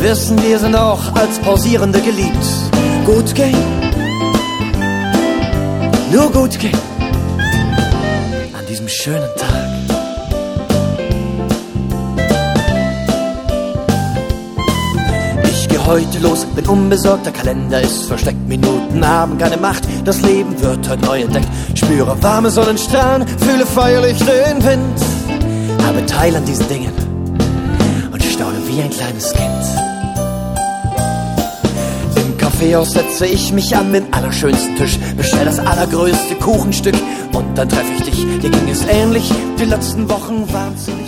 wissen, wir sind auch als Pausierende geliebt. Gut gehen, nur gut gehen, an diesem schönen Tag. Ich geh heute los, bin unbesorgt, der Kalender ist versteckt. Minuten haben keine Macht, das Leben wird heute neu entdeckt. Spüre warme Sonnenstrahlen, fühle feierlich den Wind. Habe Teil an diesen Dingen und staune wie ein kleines Kind. Im Kaffeehaus setze ich mich an den allerschönsten Tisch, bestell das allergrößte Kuchenstück und dann treffe ich dich. Dir ging es ähnlich, die letzten Wochen waren ziemlich